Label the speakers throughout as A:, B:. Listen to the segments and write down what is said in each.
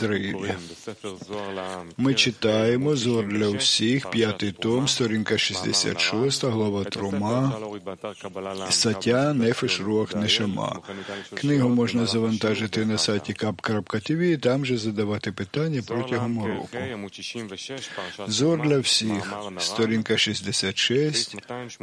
A: зриві. Ми читаємо «Зор для всіх», 5-й том, сторінка 66, глава Трума, стаття «Нефеш Руах Нешама». Книгу можна завантажити на сайті kap.tv і там же задавати питання протягом року. «Зор для всіх», сторінка 66,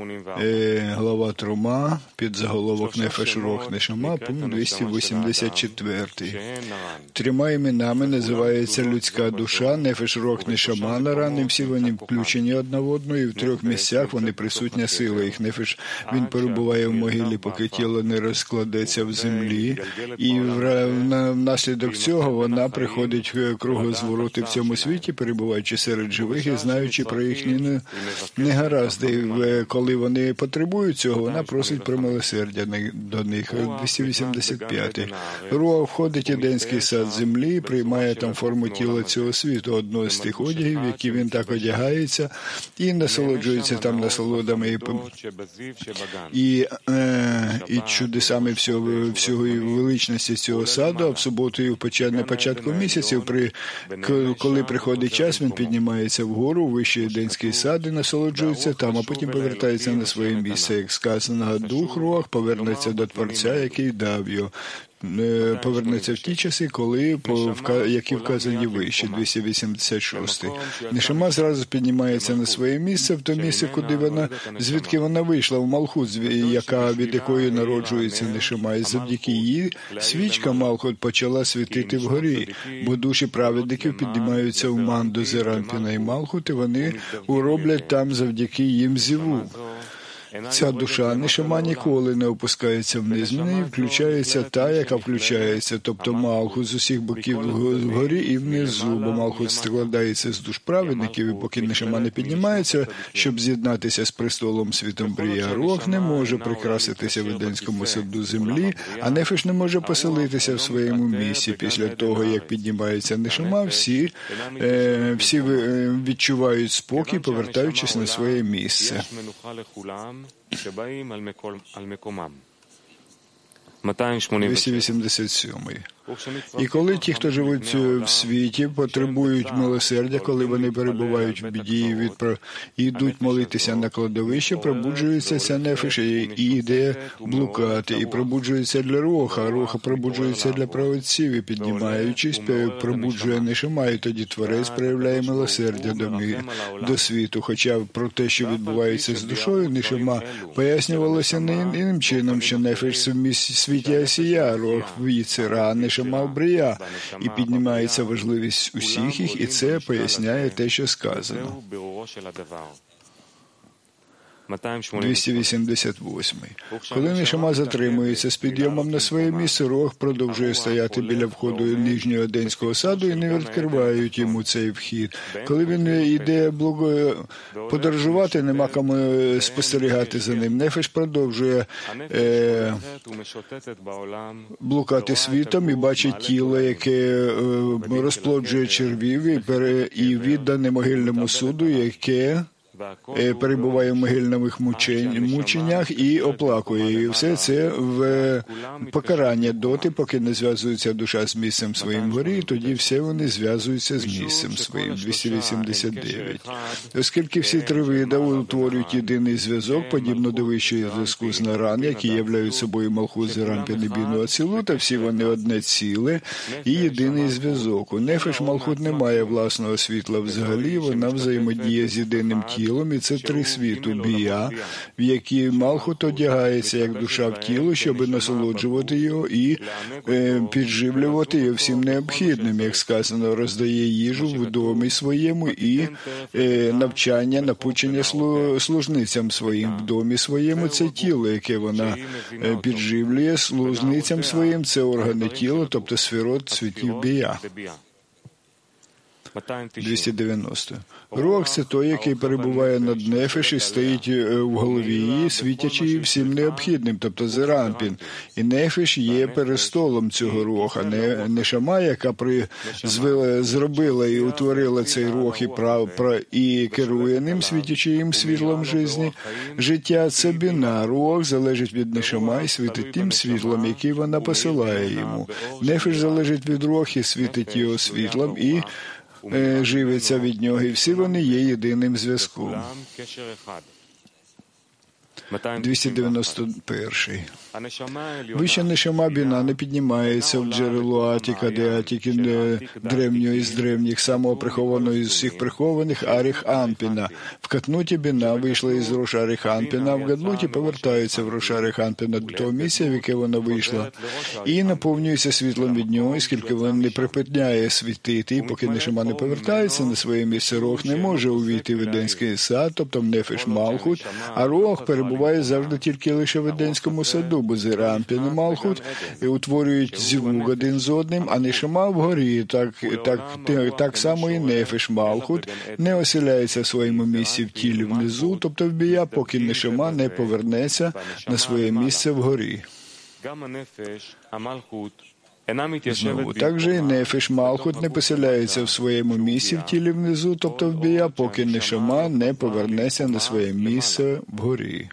A: глава Трума, під заголовок «Нефеш Руах Нешама», пункт 284. Трьома іменами називається людська душа, нефеш руах нешама наран, і всі вони включені одна в одну, і в трьох місцях вони присутня сила їх. Нефеш, він перебуває в могилі, поки тіло не розкладеться в землі, і внаслідок цього вона приходить кругозвороти в цьому світі, перебуваючи серед живих і знаючи про їхні негаразди. Коли вони потребують цього, вона просить про милосердя до них. 285. Руах входить в Едемський сад землі і приймає там форму тіла цього світу, одного з тих одягів, які він так одягається, і насолоджується там насолодами і чудесами всього і величності цього саду. А в суботу і на початку місяців, коли приходить час, він піднімається вгору, у вищий Едемський сад і насолоджується там, а потім повертається на своє місце. Як сказано, дух Руах повернеться до Творця, який дав його. Повернеться в ті часи, які вказані вище, 286. Нешама зразу піднімається на своє місце, в те місце, звідки вона вийшла, в Малхут, від якої народжується Нешама, і завдяки її свічка Малхут почала світити вгорі, бо душі праведників піднімаються в Манду, Зеранпіна і Малхут, і вони уроблять там завдяки їм зіву. Ця душа Нешама ніколи не опускається вниз, в неї включається та, яка включається, тобто Малхут з усіх боків вгорі і внизу, бо Малхут складається з душ праведників, і поки Нешама не піднімається, щоб з'єднатися з престолом світом Брія. Руах не може прикраситися в Едемському саду землі, а нефеш не може поселитися в своєму місці. Після того, як піднімається Нешама, всі відчувають спокій, повертаючись на своє місце. 287. І коли ті, хто живуть в світі, потребують милосердя, коли вони перебувають в біді і йдуть молитися на кладовище, пробуджується ця нефеш і йде блукати, і пробуджується для Руаха, а Руаха пробуджується для праотців, і піднімаючись, пробуджує Нешама, і тоді Творець проявляє милосердя до світу. Хоча про те, що відбувається з душою Нешама, пояснювалося не іним чином, що нефеш в світі Асія, Руах в Їцера, Нешама в Брія, і піднімається важливість усіх їх, і це поясняє те, що сказано. 288. Коли Нешама затримується з підйомом на своє місце, Руах продовжує стояти біля входу нижнього Едемського саду і не відкривають йому цей вхід. Коли він йде подорожувати, нема кому спостерігати за ним. Нефеш продовжує блукати світом і бачить тіло, яке розплоджує червів і віддане могильному суду, яке перебуває в могильних мученнях і оплакує. І все це в покарання доти, поки не зв'язується душа з місцем своїм горі, тоді все вони зв'язуються з місцем своїм. 289. Оскільки всі три види утворюють єдиний зв'язок, подібно до вищого зв'язку з Наран, які являють собою Малхут, Зеранпін і Біну Ацилута, всі вони одне ціле і єдиний зв'язок. У нефеш Малхут немає власного світла взагалі, вона взаємодіє з єдиним тілом, і це три світу Бія, в які Малхут одягається як душа в тіло, щоб насолоджувати його і підживлювати його всім необхідним, як сказано, роздає їжу в домі своєму і навчання, напучення служницям своїм в домі своєму. Це тіло, яке вона підживлює служницям своїм, це органи тіла, тобто сферот світів Бія. 290. Руах – це той, який перебуває над нефеш і стоїть в голові її, світячи всім необхідним, тобто зерампін. І нефеш є перестолом цього руаха. Нешама, яка зробила і утворила цей руах і керує ним, світячи їм світлом життя, це біна. Руах залежить від нешама і світить тим світлом, який вона посилає йому. Нефеш залежить від руах і світить його світлом, і живиться від нього, і всі вони є єдиним зв'язком. 291. Вища нешама біна не піднімається в джерело Атіка, де Атіки древнього із древніх, самого прихованого із всіх прихованих, Аріх Анпіна. В Катнуті біна вийшла із Рош Аріх Анпіна, а в Гадлуті повертається в Рош Аріх Анпіна до того місця, в яке вона вийшла, і наповнюється світлом від нього, і скільки він не припиняє світити, і поки нешама не повертається на своє місце, Руах не може увійти в Еденський сад, тобто в Нефеш Малхут, а Руах перебуває завжди тільки лише в Еденському саду, бо Зерампін і Малхут утворюють зв'язок один з одним, а нешама вгорі. Так само і Нефеш Малхут не оселяється в своєму місці в тілі внизу, тобто в бія, поки нешама не повернеться на своє місце вгорі. Знову, також і Нефеш Малхут не поселяється в своєму місці в тілі внизу, тобто в бія, поки нешама не повернеться на своє місце вгорі.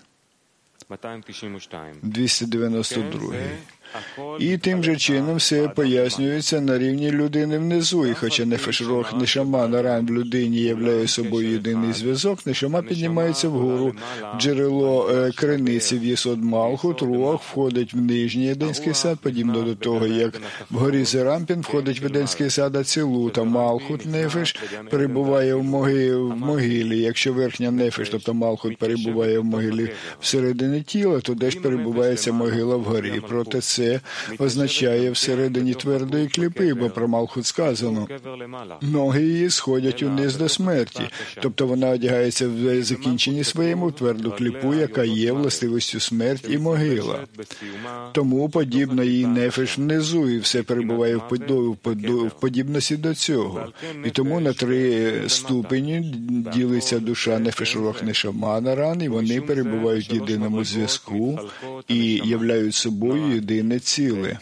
A: 292. І тим же чином все пояснюється на рівні людини внизу. І хоча Нефеш Руах нешама наран в людині являє собою єдиний зв'язок, нешама піднімається вгору. Джерело криниці в Єсод Малхут, Руах входить в нижній Еденський сад, подібно до того, як вгорі Зерампін входить в Еденський сад Ацилут, а Малхут Нефеш перебуває в могилі. Якщо верхня Нефеш, тобто Малхут, перебуває в могилі всередині тіла, то де ж перебувається могила вгорі. Проте це означає всередині твердої кліпи, бо про Малхут сказано, ноги її сходять униз до смерті, тобто вона одягається в закінченні своєму в тверду кліпу, яка є властивістю смерть і могила. Тому подібно їй Нефеш внизу, і все перебуває в подібності до цього. І тому на 3 ступені ділиться душа Нефеш Руах нешама наран, і вони перебувають в єдиному зв'язку і являють собою єдине ціле.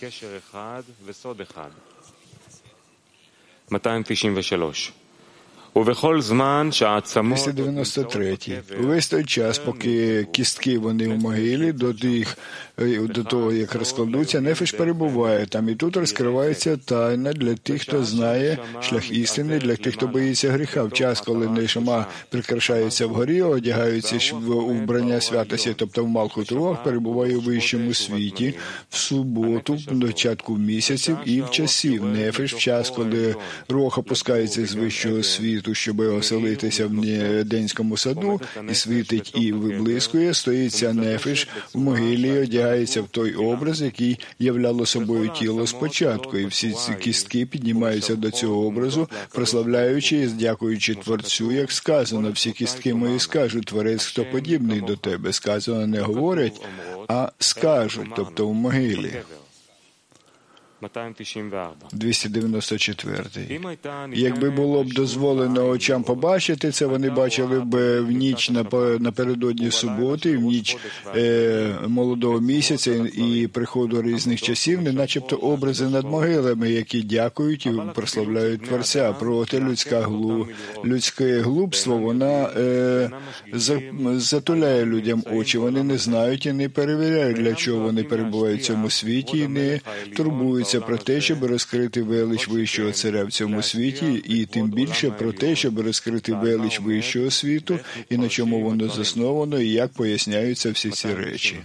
A: 293. Увесь той час, поки кістки вони в могилі, до того, як розкладуться, Нефеш перебуває там. І тут розкривається тайна для тих, хто знає шлях істини, для тих, хто боїться гріха. В час, коли нешама прикрашається вгорі, одягаються в вбрання святості, тобто в Малхут Руах, перебуває у вищому світі, в суботу, в початку місяців і в часів. Нефеш, в час, коли Руах опускається з вищого світу, щоб оселитися в Еденському саду, і світить, і виблискує, стоїться Нефеш в могилі, одягається в той образ, який являло собою тіло спочатку, і всі ці кістки піднімаються до цього образу, прославляючи і дякуючи Творцю, як сказано, всі кістки мої скажуть, Творець, хто подібний до тебе. Сказано, не говорять, а скажуть, тобто в могилі. 294. Якби було б дозволено очам побачити це, вони бачили б в ніч напередодні суботи, в ніч молодого місяця і приходу різних часів, не начебто образи над могилами, які дякують і прославляють Творця. Проте людське глупство, вона затуляє людям очі. Вони не знають і не перевіряють, для чого вони перебувають в цьому світі, і не турбуються про те, щоб розкрити велич Вищого Царя в цьому світі, і тим більше про те, щоб розкрити велич Вищого світу, і на чому воно засновано, і як поясняються всі ці речі.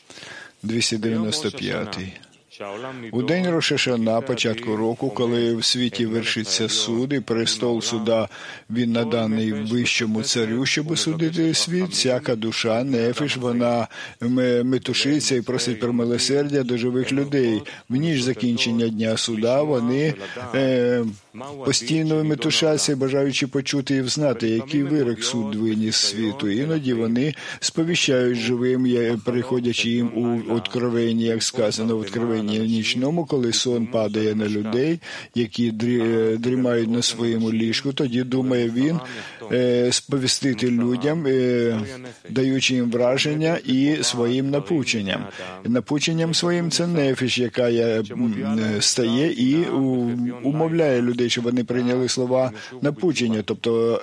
A: 295. У день Рош ха-Шана, початку року, коли в світі вершиться суд, і престол суда він наданий вищому царю, щоб судити світ, всяка душа, Нефеш, вона метушиться і просить про милосердя до живих людей. В ніч закінчення дня суда вони постійно метушаться, бажаючи почути і взнати, який вирок суд виніс світу. Іноді вони сповіщають живим, приходячи їм у откровенні, як сказано в откровенні вдень, і в нічному, коли сон падає на людей, які дрімають на своєму ліжку, тоді думає він сповістити людям, даючи їм враження і своїм напученням. Напученням своїм це нефіш, яка стає і умовляє людей, щоб вони прийняли слова напучення, тобто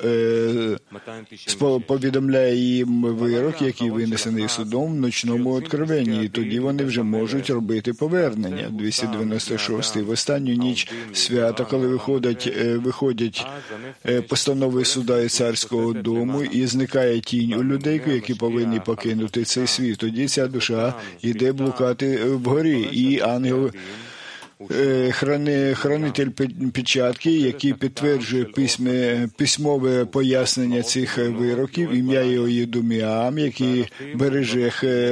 A: повідомляє їм вирок, який винесений судом в ночному откровенні, і тоді вони вже можуть робити повернення. 296. В останню ніч свята, коли виходять постанови суда і царського дому, і зникає тінь у людей, які повинні покинути цей світ. Тоді ця душа йде блукати вгорі, і ангел хранитель печатки, який підтверджує письмове пояснення цих вироків, ім'я його Єдуміам, який береже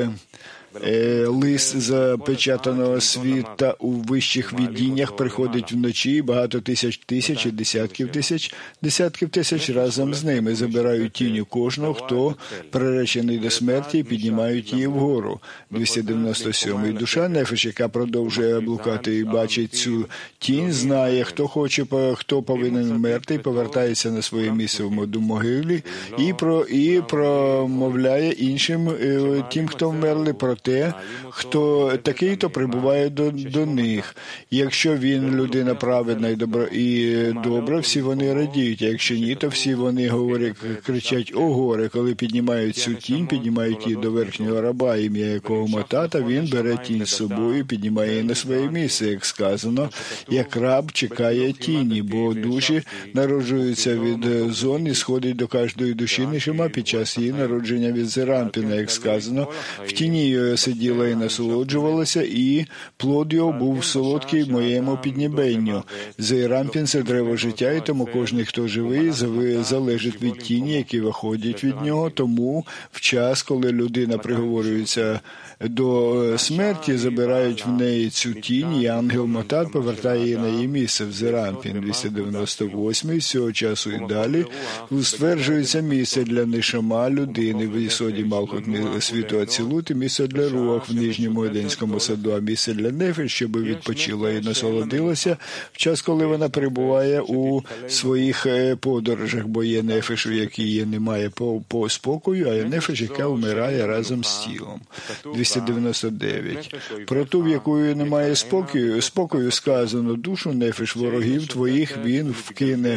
A: лист запечатаного світа у вищих видіннях, приходить вночі, і багато тисяч і десятків тисяч разом з ними забирають тінь кожного, хто приречений до смерті, і піднімають її вгору. 297. Душа нефеш, яка продовжує блукати і бачить цю тінь, знає, хто повинен вмерти, і повертається на своє місце в могилі, і промовляє іншим тим, хто вмерли, про те, хто такий, то прибуває до них. Якщо він людина праведна і добра, всі вони радіють, а якщо ні, то всі вони кричать «О горе!», коли піднімають цю тінь, піднімають її до верхнього раба, ім'я якого Матата, він бере тінь з собою і піднімає її на своє місце, як сказано, як раб чекає тіні, бо душі народжуються від зон і сходять до кожної душі нешама під час її народження від Зерампіна, як сказано, в тіні сиділа і насолоджувалася, і плод його був солодкий моєму піднебенню. Зерампін – це древо життя, і тому кожен, хто живий, залежить від тіні, які виходять від нього. Тому в час, коли людина приговорюється до смерті, забирають в неї цю тінь, і ангел Матат повертає її на її місце в Зерампін. 298. З цього часу і далі стверджується місце для нешама людини в Єсоді Малхут світу Ацилут, і місце для руах в Нижньому Еденському саду, а місце для нефеш, щоб відпочила і насолодилася в час, коли вона перебуває у своїх подорожах, бо є нефеш, у якій немає спокою, а є нефеш, яка вмирає разом з тілом. 299. Про ту, в якої немає спокою сказано, душу нефеш ворогів твоїх він вкине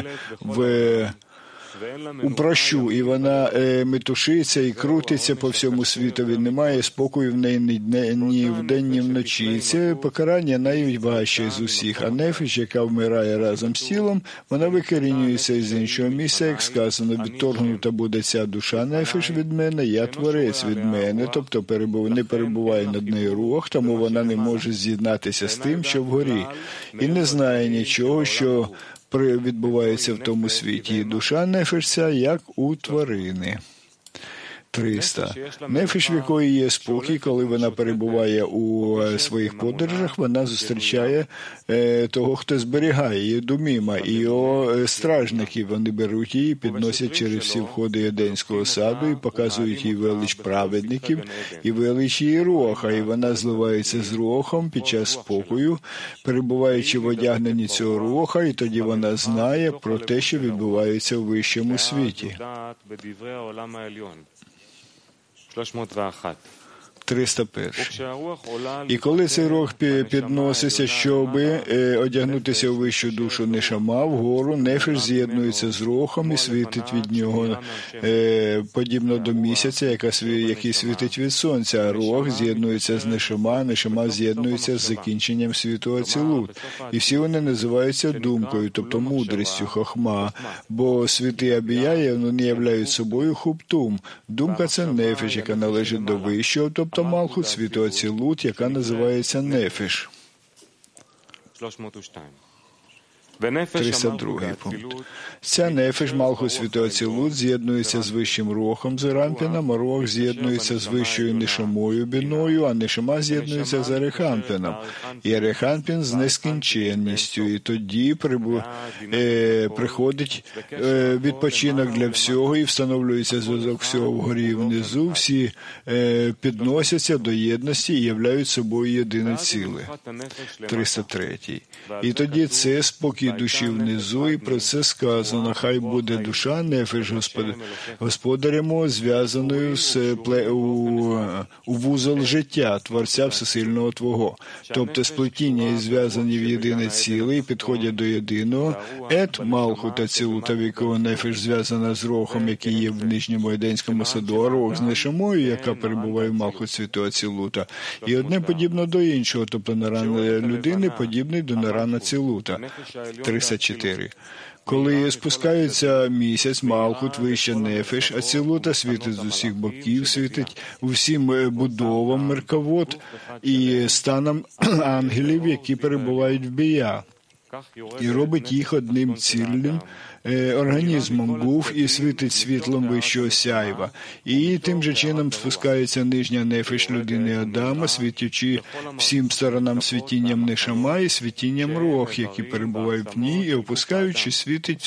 A: у пращу, і вона метушиться і крутиться по всьому світові. Немає спокою в неї ні вдень, ні вночі. І це покарання найважче з усіх. А нефіш, яка вмирає разом з тілом, вона викорінюється із іншого місця, як сказано, відторгнута буде ця душа нефіш від мене, я творець від мене, тобто не перебуває над нею рух, тому вона не може з'єднатися з тим, що вгорі, і не знає нічого, що відбувається в тому світі. Душа нефішця, як у тварини. 300. Нефіш, в якої є спокій, коли вона перебуває у своїх подорожах, вона зустрічає того, хто зберігає її думіма, і його стражників. Вони беруть її, підносять через всі входи Еденського саду і показують їй велич праведників і велич її руаха, і вона зливається з руахом під час спокою, перебуваючи в одягненні цього руаха, і тоді вона знає про те, що відбувається у вищому світі. 301. І коли цей рух підноситься, щоб одягнутися у вищу душу нешама, вгору нефіш з'єднується з рухом і світить від нього, подібно до місяця, який світить від сонця, а рух з'єднується з нешама, нешама з'єднується з закінченням світу Ацилут. І всі вони називаються думкою, тобто мудрістю, хохма, бо світи Абіяє, вони являють собою хубтум. Думка – це нефіш, яка належить до вищого, тобто Малхут світу Ацилут, яка називається нефіш. 302 пункт. Ця нефеш Малхут Святого Ацилут з'єднується з вищим рухом Зеранпіном, а рух з'єднується з вищою Нешамою Біною, а Нешама з'єднується з Ареханпіном. І Ареханпін з нескінченністю. І тоді приходить відпочинок для всього і встановлюється зв'язок всього вгорі і внизу. Всі підносяться до єдності і являють собою єдине ціле. 303. І тоді це спокій душі внизу, і про це сказано, хай буде душа, нефеш господарем, зв'язаною у вузол життя, Творця Всесильного Твого. Тобто сплетіння і зв'язані в єдине ціле і підходять до єдиного. Малхут Ацилута, в якого нефеш зв'язана з рохом, який є в нижньому Еденському саду, а рох з Нешамою, яка перебуває в Малхут Святого Ацилута. І одне подібно до іншого, тобто наран людини подібний до нарана Ацилута. 304. Коли спускається місяць, Малхут, вища нефеш, Ацилута світить з усіх боків, світить усім будовам Меркавот і станам ангелів, які перебувають в Бія, і робить їх одним цільним організмом гуф і світить світлом вищого сяйва. І тим же чином спускається нижня нефеш людини Адама, світячи всім сторонам світінням Нешама і світінням Рох, які перебувають в ній, і опускаючи, світить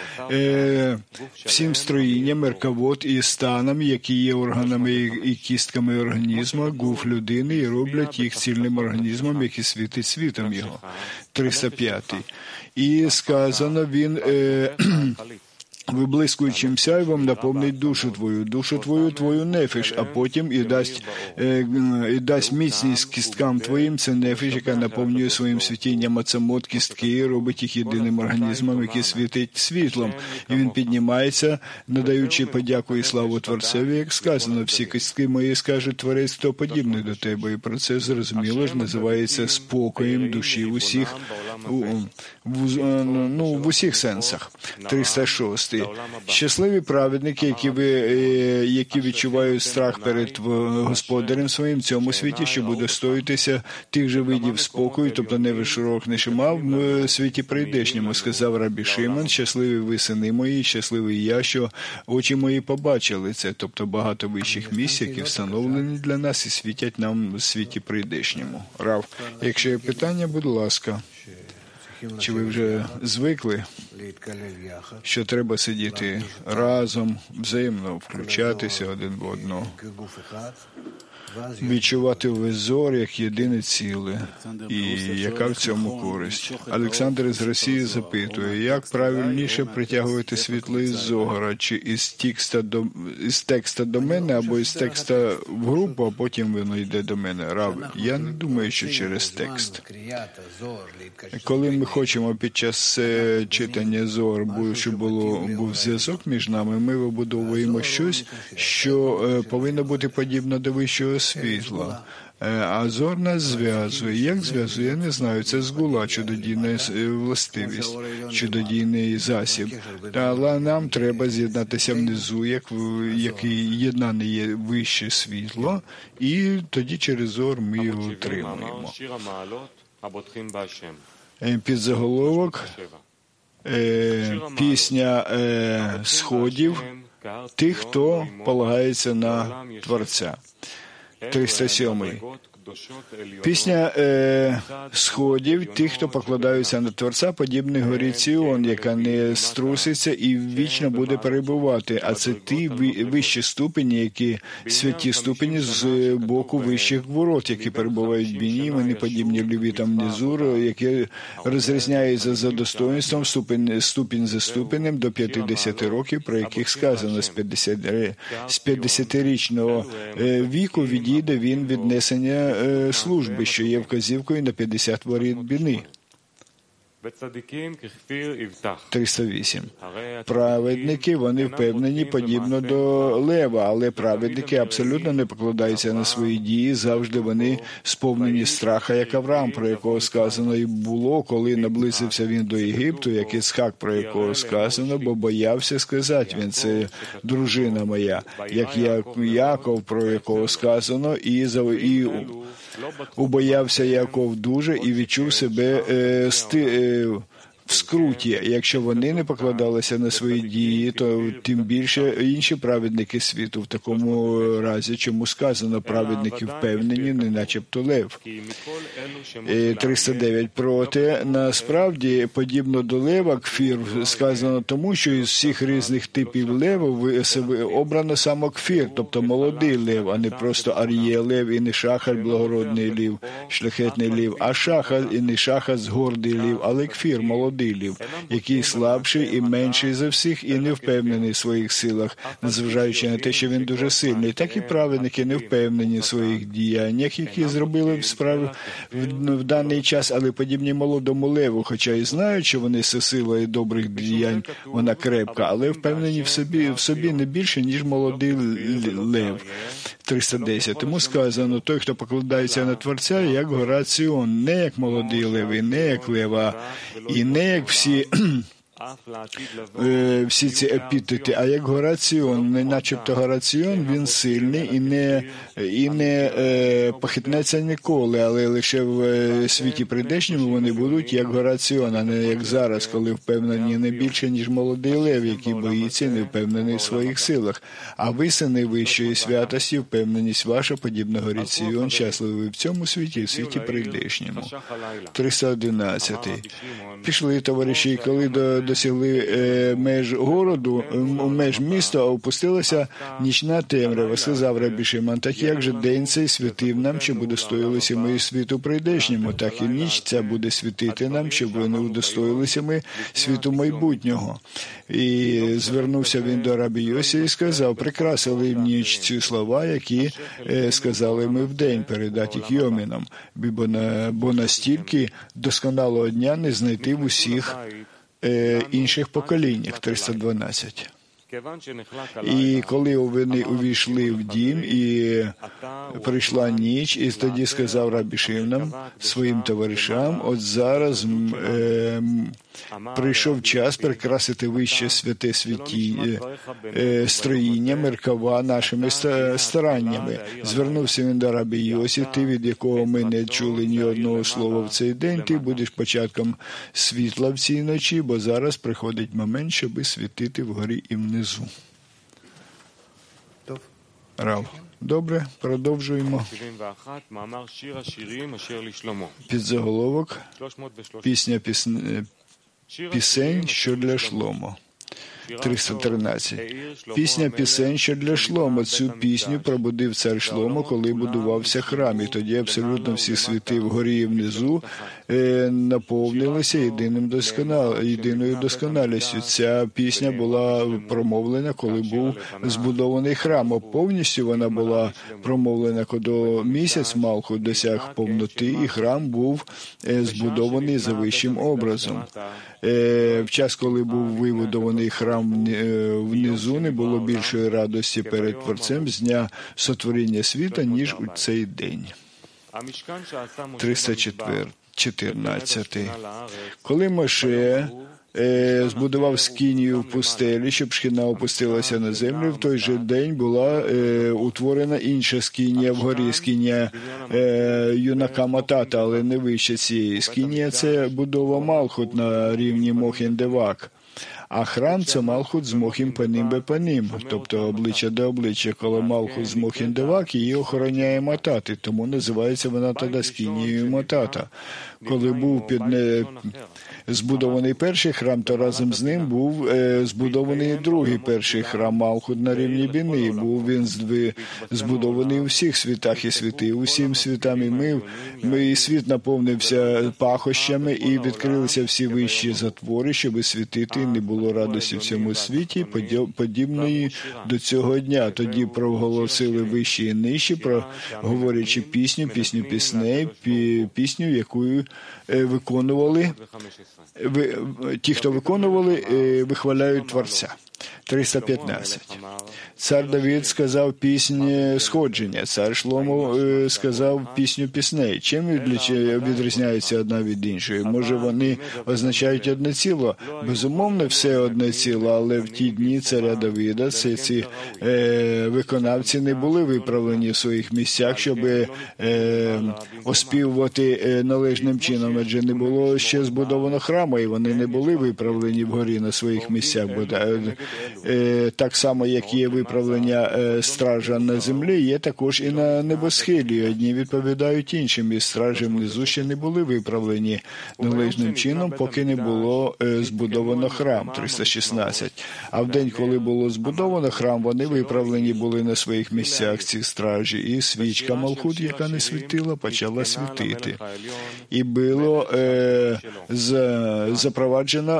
A: всім строїнням Меркавот і станам, які є органами і кістками організму, гуф людини, і роблять їх цільним організмом, який світить світом його. 305. І сказано, він виблискуючим сяйвом наповнить душу твою, твою нефеш, а потім і дасть міцність кісткам твоїм, це нефеш, яка наповнює своїм світінням ацамот кістки і робить їх єдиним організмом, який світить світлом. І він піднімається, надаючи подяку і славу Творцеві, як сказано, всі кістки мої скажуть Творець, хто подібний до тебе. І про це зрозуміло ж називається спокоєм душі в усіх сенсах. 306. Щасливі праведники, які відчувають страх перед Господарем своїм в цьому світі, щоб удостоїтися тих же видів спокою, тобто нефеш рох Нешама в світі прийдешньому, сказав Рабі Шимон, щасливі ви, сини мої, щасливий я, що очі мої побачили це, тобто багато вищих місць, які встановлені для нас і світять нам в світі прийдешньому. Рав, якщо є питання, будь ласка. Чи ви вже звикли, що треба сидіти разом, взаємно включатися один в одного, відчувати весь зор як єдине ціле, і яка в цьому користь? Олександр з Росії запитує, як правильніше притягувати світло із Зогара, чи із текста до мене, або із текста в групу, а потім воно йде до мене. Рав, я не думаю, що через текст. Коли ми хочемо під час читання Зогар, щоб був зв'язок між нами, ми вибудовуємо щось, що повинно бути подібно до вищого світла. А Зор нас зв'язує. Як зв'язує? Я не знаю. Це згула, чудодійна властивість, чудодійний засіб. Але нам треба з'єднатися внизу, який єднане є вище світло, і тоді через Зор ми його отримуємо. Підзаголовок пісня сходів тих, хто полагається на Творця. 307. Пісня сходів тих, хто покладаються на Творця, подібний горі Ціон, яка не струситься і вічно буде перебувати. А це ті вищі ступені, які святі ступені з боку вищих ворот, які перебувають в Біні, вони подібні левітам внизу, які розрізняються за достоинством ступінь за ступенем до 50 років, про яких сказано, з 50-річного віку відійде він від несення служби, що є вказівкою на 50 воріт Біни. 308. Праведники, вони впевнені подібно до лева, але праведники абсолютно не покладаються на свої дії, завжди вони сповнені страха, як Авраам, про якого сказано і було, коли наблизився він до Єгипту, як Іцхак, про якого сказано, бо боявся сказати він, це дружина моя, як Яков, про якого сказано, і убоявся Яков дуже і відчув себе В скруті, якщо вони не покладалися на свої дії, то тим більше інші праведники світу. В такому разі, чому сказано, праведники впевнені, не начебто лев. 309. Проте, насправді, подібно до лева, кфір, сказано тому, що із всіх різних типів леву обрано саме кфір, тобто молодий лев, а не просто ар'є лев і не шахар, благородний лев, шляхетний лев, а шахар і не шахар, гордий лев, але кфір, молодий лев, який слабший і менший за всіх і не впевнений в своїх силах, незважаючи на те, що він дуже сильний. Так і праведники не впевнені в своїх діяннях, які зробили в справі в даний час, але подібні молодому леву, хоча і знають, що вони сила і добрих діянь, вона крепка, але впевнені в собі не більше, ніж молодий лев. 310. Тому сказано, той, хто покладається на Творця, як гора Ціон, не як молодий лев, і не як лева, і не як всі ці епітети, а як гора Ціон, не начебто гора Ціон, він сильний і не похитнеться ніколи, але лише в світі прийдешньому вони будуть як гора Ціон, а не як зараз, коли впевнені не більше, ніж молодий лев, який боїться і не впевнений в своїх силах. А ви, сини вищої святості, впевненість ваша, подібна горі Ціон, щасливі в цьому світі і в світі прийдешньому. 311. Пішли товариші, і коли досягли меж городу, меж міста, опустилася нічна темрява. Сказав Рабі Шимон, так як же день цей світив нам, щоб удостоїлися ми світу прийдешньому, так і ніч ця буде світити нам, щоб не удостоїлися ми світу майбутнього. І звернувся він до Рабі Йосі і сказав, прикрасили в ніч ці слова, які сказали ми вдень, передати їх йомінам, бо настільки досконалого дня не знайти в усіх інших поколіннях. 312. І коли вони увійшли в дім, і прийшла ніч, і тоді сказав Рабі Шимон своїм товаришам, от зараз прийшов час прикрасити вище святе строїння Меркава нашими стараннями. Звернувся він до Рабі Йосі, ти, від якого ми не чули ні одного слова в цей день, ти будеш початком світла в цій ночі, бо зараз приходить момент, щоби світити вгорі і внизу. Рав. Добре, продовжуємо. Підзаголовок. Пісня пісень, що для Шломо. 313. Пісня пісень, що для Шломо. Цю пісню пробудив цар Шломо, коли будувався храм. І тоді абсолютно всі світи вгорі і внизу наповнилися єдиною досконалістю. Ця пісня була промовлена, коли був збудований храм. А повністю вона була промовлена, коли місяць Малхут досяг повноти, і храм був збудований за вищим образом. В час, коли був вибудований храм внизу, не було більшої радості перед Творцем з дня сотворення світа, ніж у цей день. 314. Коли Моше збудував скинію в пустелі, щоб шхина опустилася на землю, в той же день була утворена інша скинія вгорі, скинія юнака Матата, але не вище цієї. Скинія – це будова Малхут на рівні Мохін-Девак. А храм – це Малхут з Мохім паним бе-паним, тобто обличчя до обличчя. Коли Малхут з Мохін-Девак, її охороняє Матат, і тому називається вона тоді скинією Матата. Коли був збудований перший храм, то разом з ним був збудований другий перший храм Малхут на рівні Біни. Був він збудований у всіх світах і світи, усім світам, і світ наповнився пахощами, і відкрилися всі вищі затвори, щоби світити, не було радості в цьому світі, подібної до цього дня. Тоді проголосили вищі і нижчі, говорячи пісню пісней, пісню, яку виконували, ті, хто виконували, вихваляють Творця. 315. Цар Давид сказав пісню сходження, цар Шломо сказав пісню пісней. Чим відрізняються одна від іншої? Може, вони означають одне ціло? Безумовно, все одне ціло, але в ті дні царя Давида ці виконавці не були виправлені в своїх місцях, щоб оспівувати належним чином, адже не було ще збудовано храму, і вони не були виправлені вгорі на своїх місцях. Бо так само, як є виправлення стража на землі, є також і на небосхилі. Одні відповідають іншим, і стражі внизу ще не були виправлені належним чином, поки не було збудовано храм, 316. А в день, коли було збудовано храм, вони виправлені були на своїх місцях, ці стражі, і свічка Малхут, яка не світила, почала світити. І було запроваджено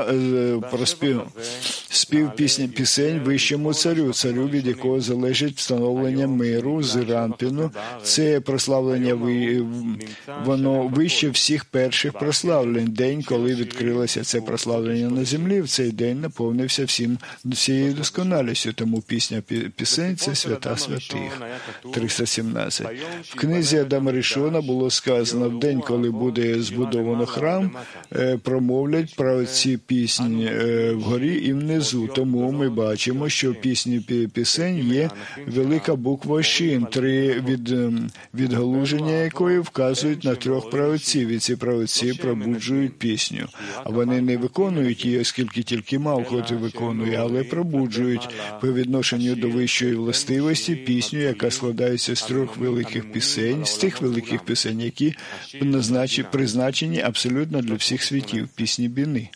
A: спів пісень вищому царю, від якого залежить встановлення миру з Рампіну. Це прославлення, воно вище всіх перших прославлень. День, коли відкрилося це прославлення на землі, в цей день наповнився всією досконалістю. Тому пісня пісень – це свята святих. 317. В книзі Адама Рішона було сказано, в день, коли буде збудовано храм, промовлять про ці пісні вгорі і внизу. Тому ми бачимо, що в пісні пісень є велика буква «Шін», 3 відгалуження якої вказують на 3 праотців, і ці праотці пробуджують пісню. А вони не виконують її, оскільки тільки Малхут виконує, але пробуджують по відношенню до вищої властивості пісню, яка складається з 3 великих пісень, з тих великих пісень, які призначені абсолютно для всіх світів, пісні Біни.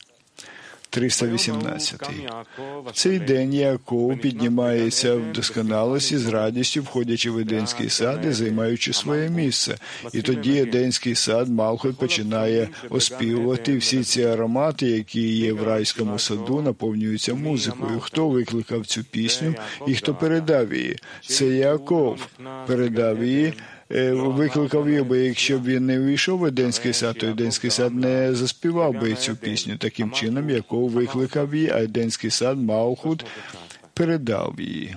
A: 318. В цей день Яаков піднімається в досконалості з радістю, входячи в Еденський сад і займаючи своє місце. І тоді Еденський сад Малхут починає оспівувати всі ці аромати, які є в райському саду, наповнюються музикою. Хто викликав цю пісню і хто передав її? Це Яаков передав її. Викликав її, бо якщо б він не увійшов в Еденський сад, то Еденський сад не заспівав би цю пісню. Таким чином, Яков викликав її, а Еденський сад Малхут передав її.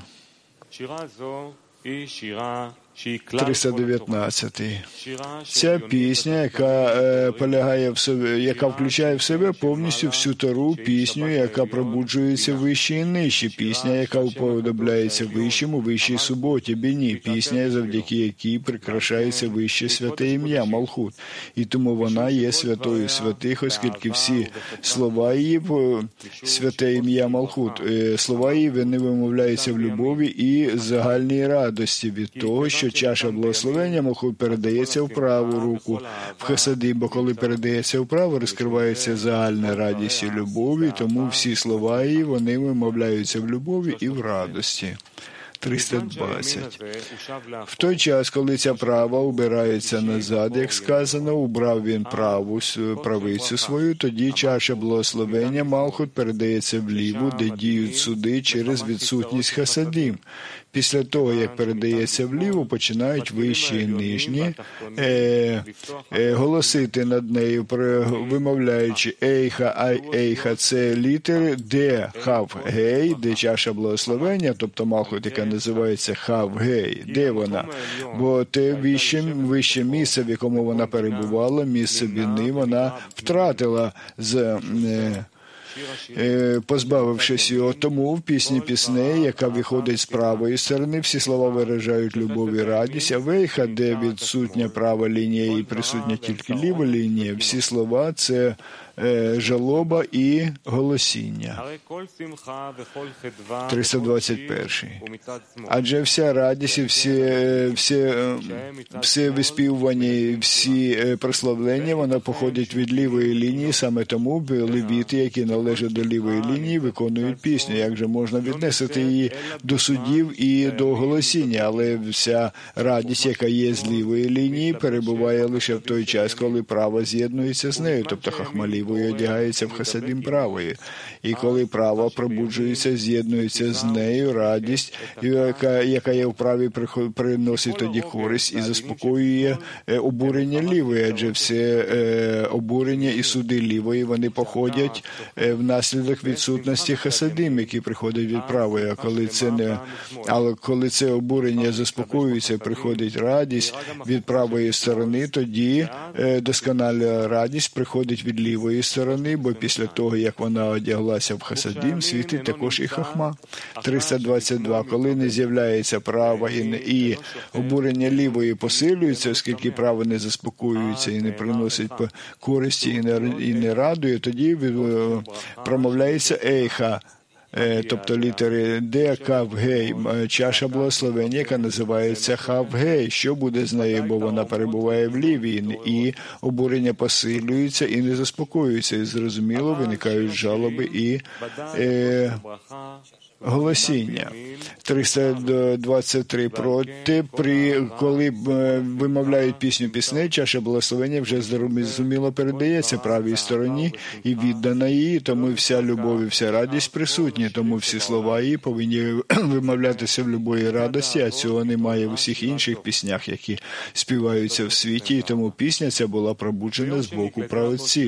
A: 319. Ця пісня, яка включає в себе повністю всю Тору, пісню, яка пробуджується вище і нижче, пісня, яка уподобляється вищому, вищій суботі, Біні, пісня, завдяки якій прикрашається вище святе ім'я Малхут. І тому вона є святою святих, оскільки всі слова її святе ім'я Малхут. Слова її вони вимовляються в любові і загальній радості від того, що чаша благословення Малхут передається в праву руку в Хасаді, бо коли передається в праву, розкривається загальна радість і любові, тому всі слова її, вони вимовляються в любові і в радості. 320. В той час, коли ця права убирається назад, як сказано, убрав він правицю свою, тоді чаша благословення Малхут передається вліву, де діють суди через відсутність хасадім. Після того, як передається вліво, починають вищі і нижні голосити над нею, вимовляючи ейха, ейха, це літери де, хав, гей, де чаша благословення, тобто Малхут, яка називається хав, гей, де вона? Бо те вище місце, в якому вона перебувала, місце Біни, вона втратила позбавившись його. Тому в пісні пісней, яка виходить з правої сторони, всі слова виражають любов і радість, а вейха, де відсутня права лінія і присутня тільки ліва лінія, всі слова – це жалоба і голосіння. 321. Адже вся радість і всі виспівування і всі прославлення, вона походять від лівої лінії, саме тому левіти, які належать до лівої лінії, виконують пісню. Як же можна віднести її до судів і до голосіння? Але вся радість, яка є з лівої лінії, перебуває лише в той час, коли права з'єднується з нею, тобто хахмалів лівої одягається в хасидим правої. І коли права пробуджується, з'єднується з нею радість, яка є в праві, приносить тоді користь і заспокоює обурення лівої, адже все обурення і суди лівої, вони походять внаслідок відсутності хасидим, які приходять від правої. Але коли це обурення заспокоюється, приходить радість від правої сторони, тоді досконала радість приходить від лівої сторони, бо після того, як вона одяглася в хасидим, світить також і хахма. 322. Коли не з'являється права і обурення лівої посилюється, оскільки право не заспокоюється і не приносить користі і не радує, тоді промовляється ейха, тобто літери Д, Кав, Гей, чаша благословення, яка називається Хав, Гей. Що буде з нею, бо вона перебуває в лівій, і обурення посилюється і не заспокоюється. І зрозуміло, виникають жалоби і голосіння. 323. Проте, коли вимовляють пісню пісней, чаша благословення вже зрозуміло передається правій стороні і віддана її, тому вся любов і вся радість присутні, тому всі слова її повинні вимовлятися в любої радості, а цього немає в усіх інших піснях, які співаються в світі, і тому пісня ця була пробуджена з боку праотців.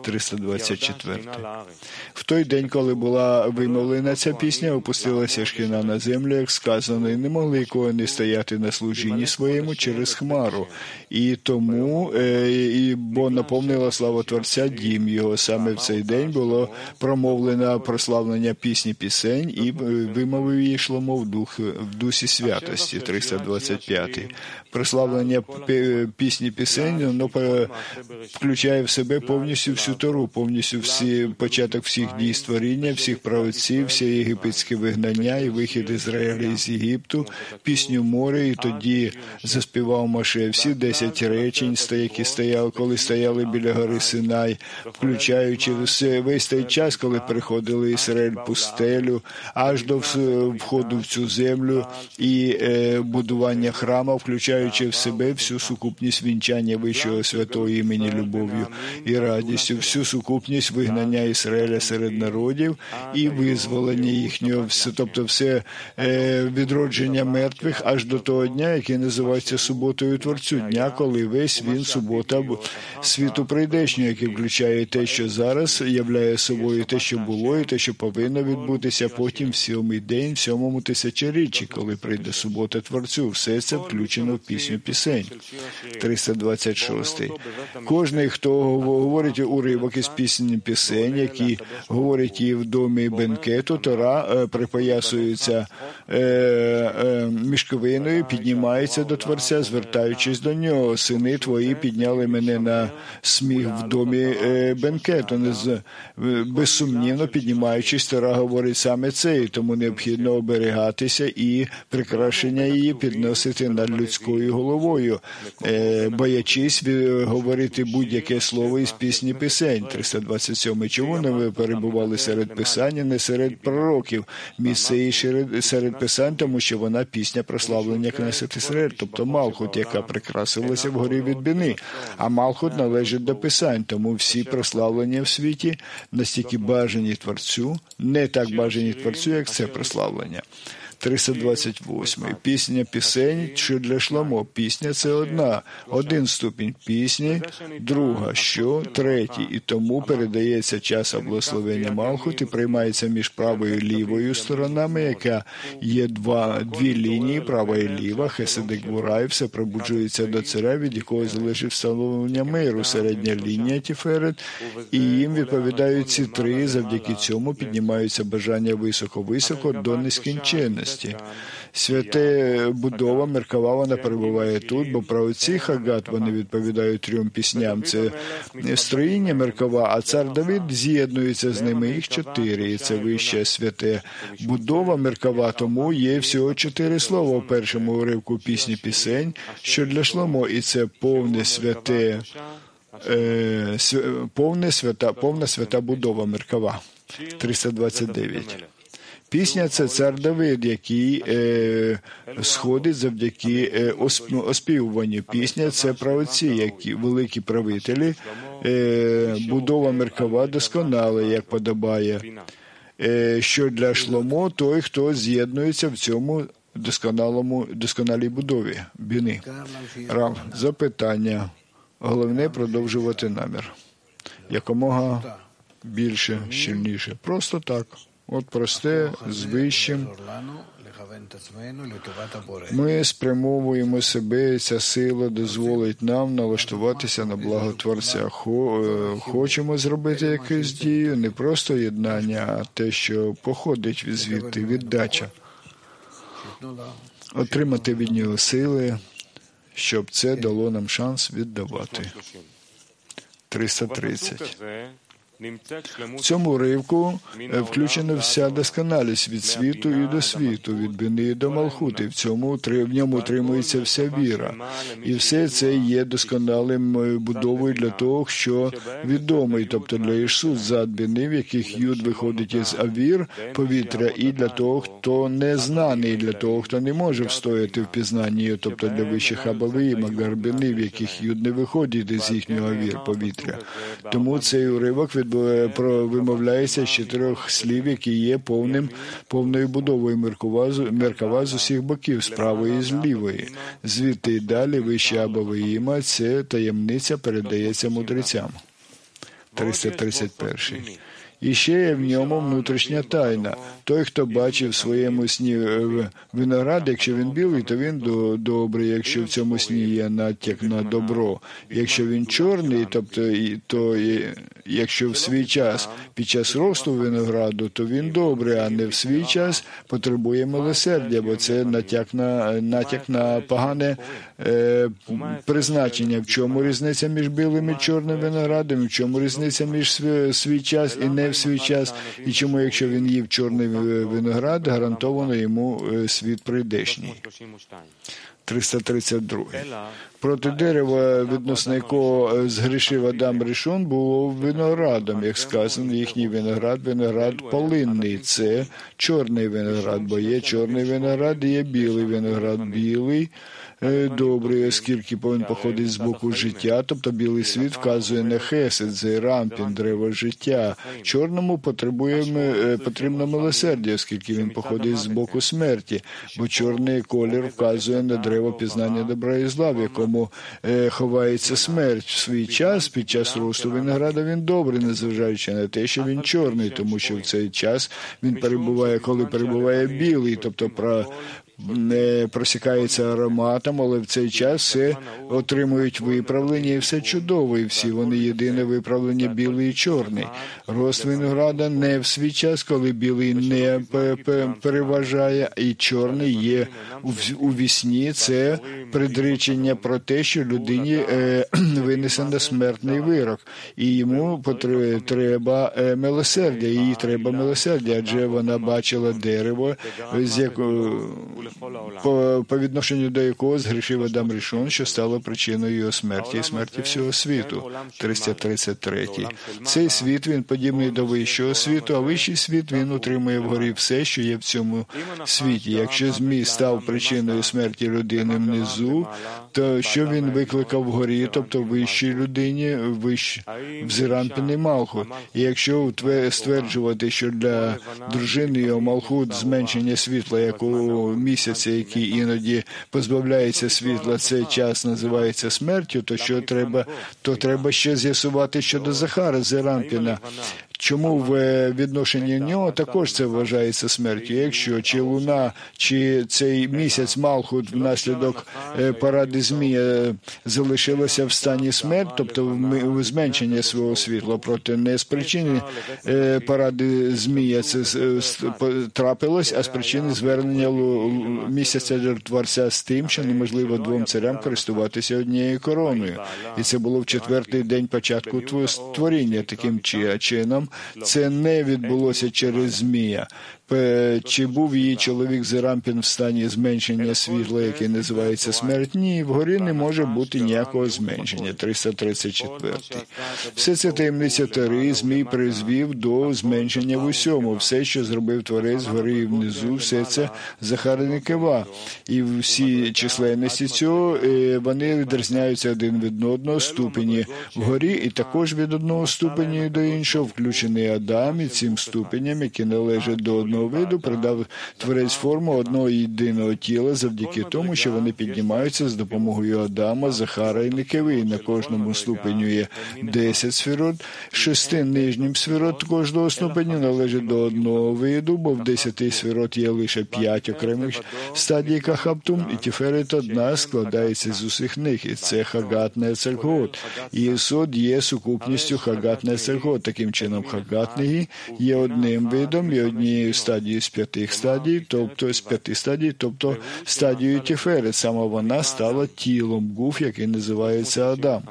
A: 324. В той день, коли була вимовлена ця пісня, опустилася шкіна на землю, як сказано, і не могли кони стояти на служінні своєму через хмару. І тому, бо наповнила слава Творця дім його. Саме в цей день було промовлено прославлення пісні пісень, і вимовив її Шломо в дусі святості. 325. Прославлення пісні пісень, воно включає в себе повністю всю Тору, повністю початок всіх дій створіння, всіх праотців, всі єгипетські вигнання і вихід Ізраїля з Єгипту, пісню моря, і тоді заспівав Моше всі 10 речень, які стояли, коли стояли біля гори Синай, включаючи весь той час, коли приходили Ізраїль пустелю, аж до входу в цю землю і будування храма, включаючи в себе всю сукупність вінчання Вищого Святого імені любов'ю і радістю, всю сукупність вигнання Ізраїля серед народів і визволення їхнього, тобто все відродження мертвих аж до того дня, який називається суботою Творцю, дня, коли весь він, субота, світу прийдешнього, який включає те, що зараз являє собою те, що було, і те, що повинно відбутися потім в 7-й день, в 7-му тисячоріччі, коли прийде субота Творцю. Все це включено в пісню пісень. 326. Кожний, хто говорить уривок із пісні пісень, які говорять її в домі бенкету, Тора припоясується мішковиною, піднімається до Творця, звертаючись до нього. Сини твої підняли мене на сміх в домі бенкету. Безсумнівно піднімаючись, Тора говорить саме це, і тому необхідно оберігатися і прикрашення її підносити над людською головою, боячись говорити будь-яке слово із пісні пісень. 327. Чому не ви перебували серед Писання, не серед пророків? Місце її серед Писань, тому що вона пісня прославлення Кнесет Ісраїль, тобто Малхут, яка прикрасилася вгорі від Біни. А Малхут належить до Писань, тому всі прославлення в світі настільки бажані Творцю, не так бажані Творцю, як це прославлення. 328. Пісня пісень, що для Шломо. Пісня – це один ступінь пісні, друга, що третій. І тому передається час благословення Малхут і приймається між правою і лівою сторонами, яка є дві лінії, права і ліва, хеседик Гвура, і все пробуджується до царя, від якого залежить встановлення миру, середня лінія Тіферет, і їм відповідають ці три, завдяки цьому піднімаються бажання високо-високо до нескінченності. Святе будова, меркава, вона перебуває тут, бо праотці Хагат, вони відповідають трьом пісням. Це строїння меркава, а цар Давид з'єднується з ними, їх 4, і це вище святе будова меркава, тому є всього 4 слова в першому уривку пісні пісень, що для Шломо, і це повна свята будова меркава. 329. Пісня – це цар Давид, який сходить завдяки оспівуванню. Пісня – це праотці, які великі правителі, будова Меркава досконала, як подобає. Що для Шломо той, хто з'єднується в цьому досконалій будові. Біни. Рав, запитання. Головне – продовжувати намір. Якомога більше, щільніше. Просто так. От просте, з вищим. Ми спрямовуємо себе, і ця сила дозволить нам налаштуватися на благо Творця. Хочемо зробити якусь дію, не просто єднання, а те, що походить звідти, віддача. Отримати від нього сили, щоб це дало нам шанс віддавати. 330. В цьому уривку включена вся досконалість від світу і до світу, від Біни до Малхути. В ньому утримується вся віра. І все це є досконалим будовою для того, що відомий, тобто для Ісус, зад Біни, в яких Юд виходить із Авір, повітря, і для того, хто не знаний, для того, хто не може встояти в пізнанні, тобто для вищих Абавиїм, Агар Біни, в яких Юд не виходить із їхнього Авір, повітря. Тому цей уривок вимовляється з 4 слів, які є повною будовою Меркава з усіх боків, з правої і з лівої. Звідти й далі вище Абавиїма, це таємниця передається мудрецям. 331. І ще є в ньому внутрішня тайна. Той, хто бачив в своєму сні виноград, якщо він білий, то він добрий, якщо в цьому сні є натяк на добро. Якщо він чорний, то якщо в свій час, під час росту винограду, то він добрий, а не в свій час потребує милосердя, бо це натяк на погане призначення. В чому різниця між білим і чорним виноградом, в чому різниця між свій час і не в свій час, і чому, якщо він їв чорний виноград, гарантовано йому світ прийдешній. 332. Проти дерева, відносно якого згрішив Адам Ришон, було виноградом, як сказано, їхній виноград полинний. Це чорний виноград, бо є чорний виноград і є білий виноград. Білий добрий, оскільки він походить з боку життя, тобто білий світ вказує на хесед, зейрампін, древо життя. Чорному потрібно милосердя, оскільки він походить з боку смерті, бо чорний колір вказує на древо пізнання добра і зла, в якому ховається смерть. В свій час, під час росту винограда, він добрий, незважаючи на те, що він чорний, тому що в цей час він коли перебуває білий, тобто не просікається ароматом, але в цей час все отримують виправлення, і все чудово, і всі вони єдине виправлення білий і чорний. Рост винограда не в свій час, коли білий не переважає, і чорний є у вісні. Це предричення про те, що людині винесено смертний вирок, і йому треба милосердя, їй треба милосердя, адже вона бачила дерево, по відношенню до якого згрішив Адам Ришон, що стало причиною його смерті і смерті всього світу. 333. Цей світ, він подібний до вищого світу, а вищий світ, він утримує вгорі все, що є в цьому світі. Якщо Змій став причиною смерті людини внизу, то що він викликав вгорі, тобто вищій людині, в Зерампін і Малхут. І якщо стверджувати, що для дружини його Малхут зменшення світла, як у місяця, який іноді позбавляється світла, цей час називається смертю, то треба ще з'ясувати щодо Захара Зерампіна. Чому в відношенні нього також це вважається смертю? Якщо чи луна, чи цей місяць Малхут внаслідок паради Змія залишилося в стані смерті, тобто в зменшення свого світла, проте не з причини паради Змія це трапилось, а з причини звернення місяця до Творця з тим, що неможливо двом царям користуватися однією короною. І це було в 4-й день початку творіння. Таким чином, це не відбулося через Змія. Чи був її чоловік Зерампін в стані зменшення світла, який називається смерть? Ні, вгорі не може бути ніякого зменшення. 334. Все це таємниця Тори, Змій призвів до зменшення в усьому. Все, що зробив Творець вгорі і внизу, все це Захар і Некева. І всі численності цього, вони відрізняються один від одного ступені вгорі, і також від одного ступені до іншого, включений Адам, і цим ступеням, які належать до одного виду, придав Творець форму одного єдиного тіла завдяки тому, що вони піднімаються з допомогою Адама, Захара і Некеви. На кожному ступеню є 10 сферот, 6 нижнім сферот кожного ступеню належить до одного виду, бо в 10 сферот є лише 5 окремих стадій Кахаптум, і Тіферет одна складається з усіх них, і це Хагат Нецельгот. І Єсод є сукупністю Хагат Нецельгот. Таким чином, Хагат Негі є одним видом і однією стадією з 5 стадій, тобто стадією Тіферет. Саме вона стала тілом Гуф, який називається Адам.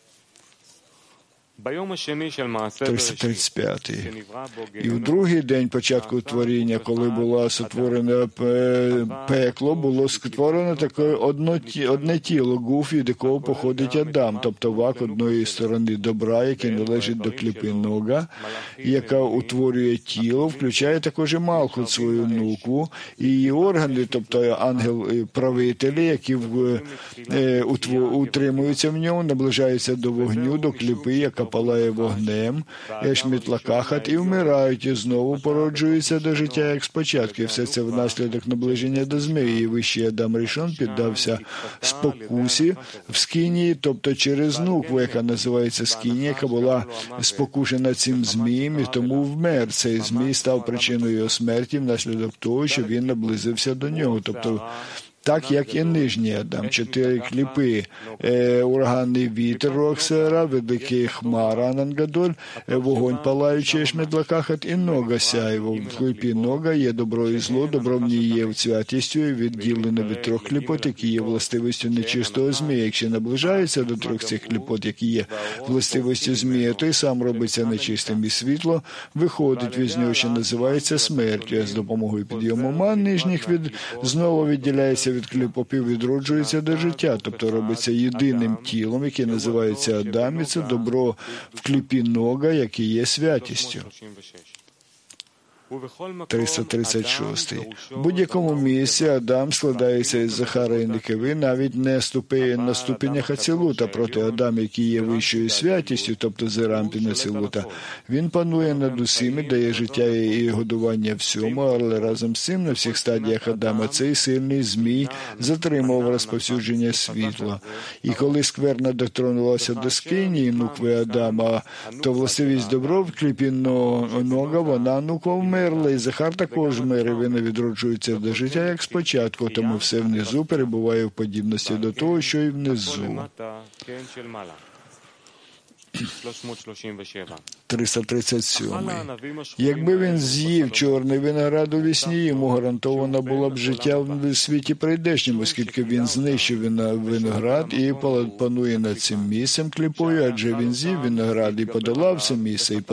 A: 335. І в другий день початку творіння, коли було сотворене пекло, було створено таке одне тіло, Гуф, від якого походить Адам, тобто вак одної сторони добра, який належить до кліпи Нога, яка утворює тіло, включає також і Малхут, свою нукву, і її органи, тобто ангел-правителі, які утримуються в ньому, наближаються до вогню, до кліпи, яка палає вогнем, Ешмітлакахат, і вмирають, і знову породжуються до життя, як спочатку. І все це внаслідок наближення до Змії. І вищий Адам Рішон піддався спокусі в Скинії, тобто через нукву, яка називається Скинія, яка була спокушена цим Змієм, і тому вмер. Цей Змій став причиною його смерті внаслідок того, що він наблизився до нього. Тобто так, як і нижній Адам, 4 кліпи, ураганний вітер Роксера, великий хмара Анангадоль, вогонь палаючий Ешмітлакахат і Нога сяйво. В кліпі Нога є добро і зло, добро в ній є святістю і відділено від 3 кліпот, які є властивістю нечистого Змія. Якщо наближається до 3 цих кліпот, які є властивістю Змія, то й сам робиться нечистим, і світло виходить від нього, що називається смертю, а з допомогою підйому ман нижніх знову відділяється від кліпопів, відроджується до життя, тобто робиться єдиним тілом, яке називається Адам, і це добро в кліпі Нога, яке є святістю. 336. В будь-якому місці Адам складається із Захара і Некеви, навіть не на ступенях Ацилута, проти Адам, який є вищою святістю, тобто Зерампін Ацилута. Він панує над усіми, дає життя і годування всьому, але разом з цим на всіх стадіях Адама цей сильний Змій затримував розповсюдження світла. І коли скверна дотронулася до Скинії, нукви Адама, то властивість добро в кліпі Нога, вона нуква вмерла, і Захар також вмер, і вони відроджуються до життя, як спочатку, тому все внизу перебуває в подібності до того, що і внизу. 337. Якби він з'їв чорний виноград у вісні, йому гарантовано було б життя в світі прийдешньому, оскільки він знищив виноград і панує над цим місцем кліпою, адже він з'їв виноград і подолав це місце, і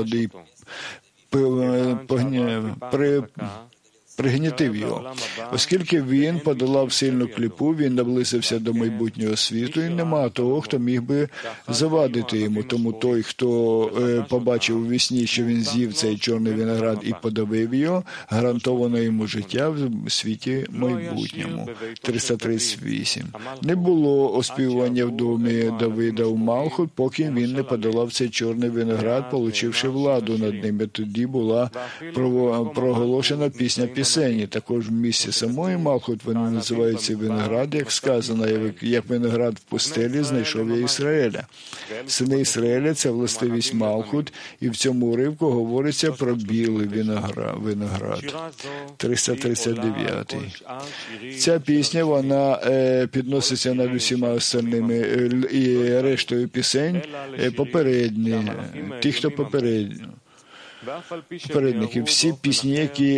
A: пригнітив його. Оскільки він подолав сильну кліпу, він наблизився до майбутнього світу, і нема того, хто міг би завадити йому. Тому той, хто побачив у вісні, що він з'їв цей чорний виноград і подавив його, гарантовано йому життя в світі майбутньому. 338. Не було оспівування в домі Давида у Малхут, поки він не подолав цей чорний виноград, получивши владу над ним. І тоді була проголошена пісня пісень. Також в місці самої Малхут вони називаються виноград, як сказано, як виноград в пустелі знайшов я Ісраїля. Сини Ісраїля – це властивість Малхут, і в цьому уривку говориться про білий виноград. 339. Ця пісня, вона підноситься над усіма остальними і рештою пісень попередні, ті, хто попередні. попередники. Всі пісні, які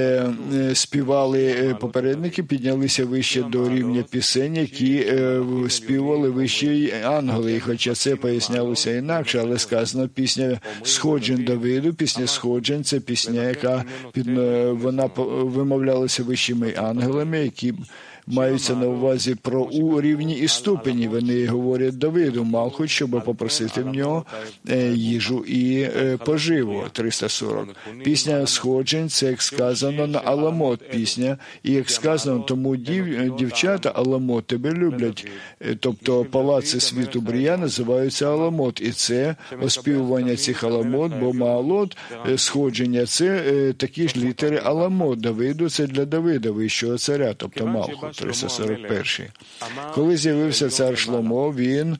A: співали попередники, піднялися вище до рівня пісень, які співали вищі ангели. І хоча це пояснялося інакше, але сказано пісня «Сходжень Давиду». Пісня «Сходжень» – це пісня, яка вона вимовлялася вищими ангелами, які маються на увазі про рівні і ступені. Вони говорять Давиду Малхут, щоб попросити в нього їжу і поживу. 340. Пісня «Сходжень» – це, як сказано, на Аламот пісня. І, як сказано, тому дівчата Аламот тебе люблять. Тобто палаци світу Брія називаються Аламот. І це оспівування цих Аламот, бо Маалот, сходження – це такі ж літери Аламот. Давиду – це для Давида, вищого царя, тобто Малхут. 341. Коли з'явився цар Шломо, він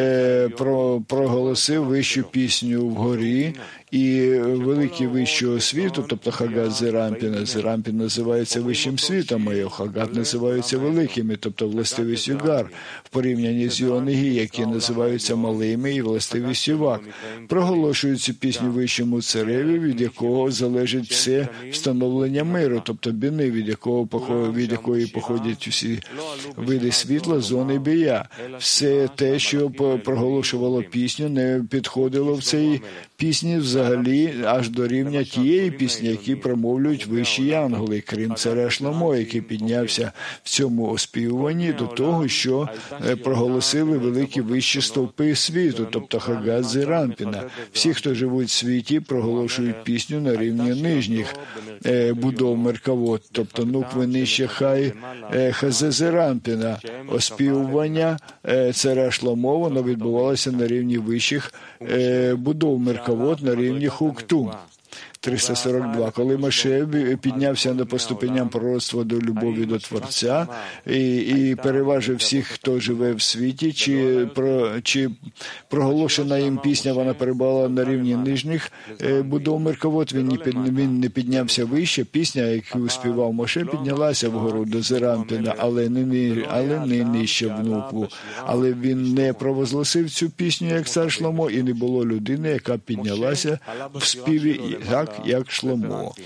A: проголосив вищу пісню вгорі, і великі вищого світу, тобто Хагат Зерампіна. Зерампін називається вищим світом, а його Хагат називаються великими, тобто властивістю Гар, в порівнянні з Йонигі, які називаються малими, і властивістю Вак. Проголошують цю пісню вищому цареві, від якого залежить все встановлення миру, тобто Біни, від якої походять усі види світла, зони бія. Все те, що проголошувало пісню, не підходило в цій пісні взагалі аж до рівня тієї пісні, які промовлюють вищі ангели, крім царя Шломо, який піднявся в цьому оспівуванні до того, що проголосили великі вищі стовпи світу, тобто Хагат Зерампіна. Всі, хто живуть в світі, проголошують пісню на рівні нижніх будов Меркавот, тобто нукви нижче Хазе Зерампіна. Оспівування царя Шломо, воно відбувалося на рівні вищих будов Меркавот, на рівні Хуктум. 342. Коли Моше піднявся по ступеням пророцтва до любові до Творця і переважив всіх, хто живе в світі, чи проголошена їм пісня, вона перебувала на рівні нижніх будов Меркавот, він не піднявся вище. Пісня, яку співав Моше, піднялася вгору до Зерампіна, але не нижче в нукву. Але він не провозгласив цю пісню, як цар Шломо, і не було людини, яка піднялася в співі як Шломо.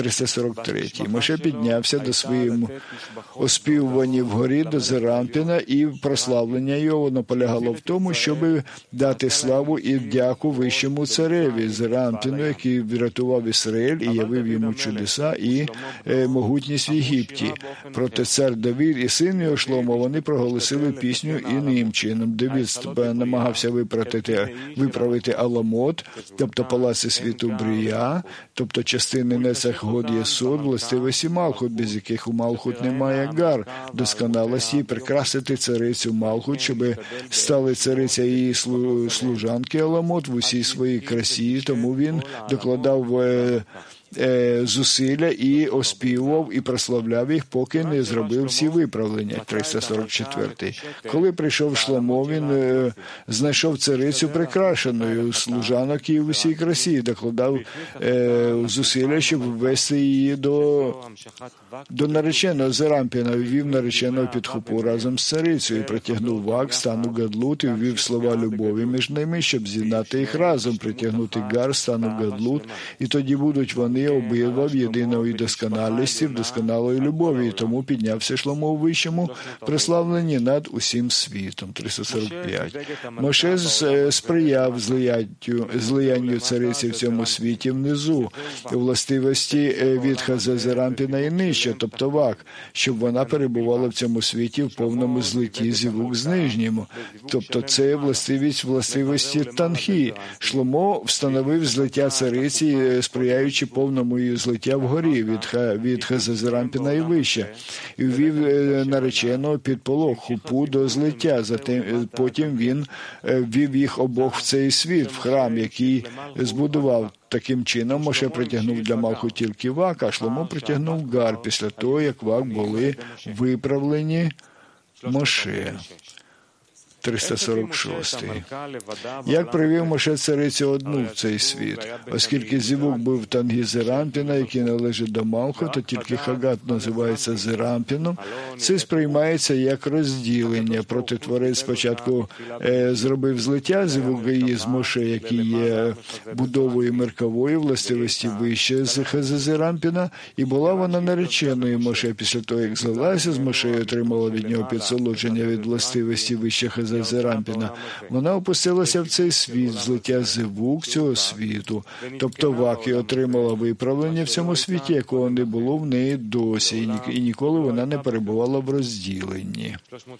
A: 343. Моше піднявся до своїм оспівуванні вгорі до Зерампіна, і прославлення його воно полягало в тому, щоб дати славу і дяку вищому цареві Зерампіну, який врятував Ізраїль і явив йому чудеса і могутність в Єгипті. Проте цар Давид і син його Шломо, вони проголосили пісню іним чином. Давид намагався виправити Аламот, тобто палаци світу Брія, тобто частини Нецах Год Єсод, властивості Малхут, без яких у Малхут немає Гар, досконалості, і прикрасити царицю Малхут, щоб стали цариця і її служанки Аламот в усій своїй красі, тому він докладав зусилля і оспівував і прославляв їх, поки не зробив всі виправлення. 344. Коли прийшов Шломо, він знайшов царицю прикрашеною, служанок і в усій красі, докладав зусилля, щоб ввести її до нареченого Зерампіна, ввів нареченого під хупу разом з царицею, притягнув Вак, стану Гадлут, і ввів слова любові між ними, щоб з'єднати їх разом, притягнути Гар, стану Гадлут, і тоді будуть вони обидва в єдиної досконалості, в досконалої любові, і тому піднявся Шломо у вищому прославленні над усім світом. 345. Моше сприяв злиянню цариці в цьому світі внизу, властивості від Хазе Зерампіна і нижче, тобто Вак, щоб вона перебувала в цьому світі в повному злитті звук з нижнім. Тобто це властивості Танхі. Шломо встановив злиття цариці, сприяючи повному її злиття вгорі від Хазе Зерампіна і вище. І ввів нареченого під полог хупу до злиття. Потім він ввів їх обох в цей світ, в храм, який збудував. Таким чином, Моше притягнув для Малхут тільки Вак, а Шломо притягнув Гар після того, як Вак були виправлені Моше. 346. Як привів Моше царицю одну в цей світ? Оскільки Зівук був Тангі Зерампіна, який належить до Малху, то тільки Хагат називається Зерампіном, це сприймається як розділення. Проте Творець спочатку зробив злиття Зівука з Моше, який є будовою меркової властивості вище з Зерампіна, і була вона нареченою Моше. Після того, як злилася з Моше і отримала від нього підсолодження від властивості вище Зерампіна, вона опустилася в цей світ, злиття Зівук цього світу. Тобто Ваки отримала виправлення в цьому світі, якого не було в неї досі, і ніколи вона не перебувала в розділенні.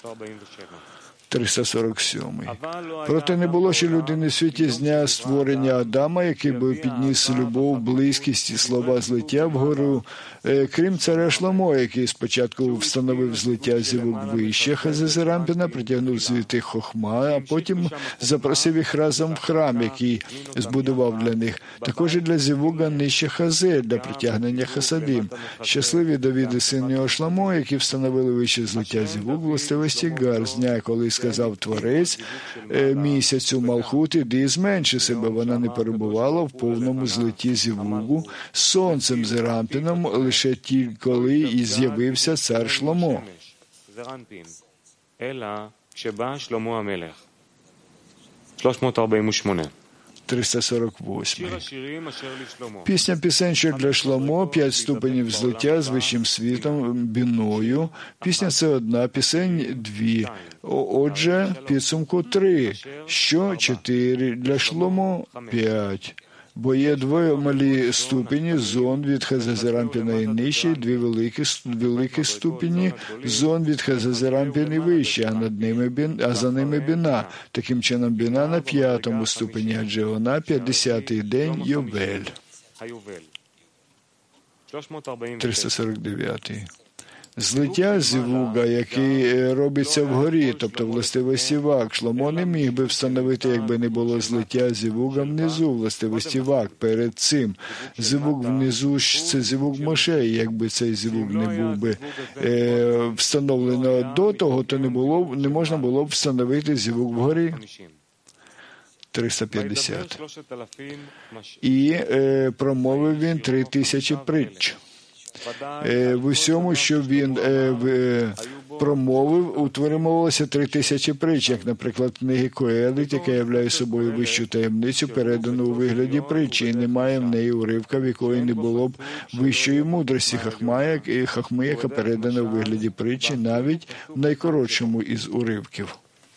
A: 347. Проте не було ще людини в світі з дня створення Адама, який би підніс любов, близькість і слова злиття вгору, крім царя Шломо, який спочатку встановив злиття Зівук вище Зерампіна, притягнув звідти Хохма, а потім запросив їх разом в храм, який збудував для них. Також і для Зівука нижче Хазе, для притягнення Хасадим. Щасливі Давид і син його Шломо, які встановили вище злиття Зівук властивості Гар, з дня, коли сказав Творець місяцю Малхут, іди і зменши себе. Вона не перебувала в повному злитті Зівуку з сонцем Зерампіном лише тільки коли і з'явився цар Шломо. 348. Пісня пісень, що для Шломо, 5 ступенів злиття з вищим світом, біною. Пісня – це одна, пісень – 2. Отже, підсумку 3. Що 4, для Шломо – 5. Бо є 2 малі ступені зон від Зерампіна і нижче, 2 великі ступені зон від Зерампіна і вище, а за ними біна. Таким чином, біна на 5-му ступені, адже вона 50-й день Йовель. 349. Злиття Зівука, який робиться вгорі, тобто властивості Вак, Шломо не міг би встановити, якби не було злиття Зівука внизу, властивості Вак. Перед цим Зівук внизу – це Зівук Моше, і якби цей Зівук не був би встановлено до того, то не можна було б встановити Зівук вгорі. 350. І промовив він 3000 притч. В усьому, що він промовив, утворювалося 3000 притч, як, наприклад, книги Коелит, яка являє собою вищу таємницю, передану у вигляді притчі, і немає в неї уривка, в якої не було б вищої мудрості Хахми, яка передана у вигляді притчі, навіть в найкоротшому із уривків.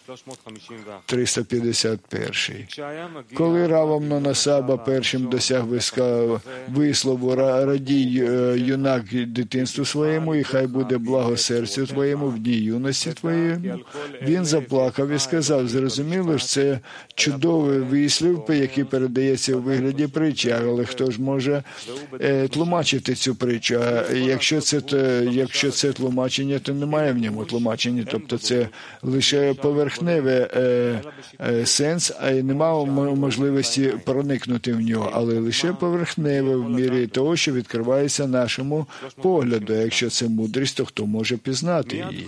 A: 351. Коли Рав Амнон Саба першим досяг вислову «Радій, юнак, дитинству своєму, і хай буде благо серцю твоєму в дні юності твоєї», він заплакав і сказав: «Зрозуміло ж, це чудовий вислів, який передається у вигляді притчі, але хто ж може тлумачити цю притчу? А якщо це тлумачення, то немає в ньому тлумачення, тобто це лише поверхневе сенс, а й немає можливості проникнути в нього, але лише поверхневе в мірі того, що відкривається нашому погляду. Якщо це мудрість, то хто може пізнати її?»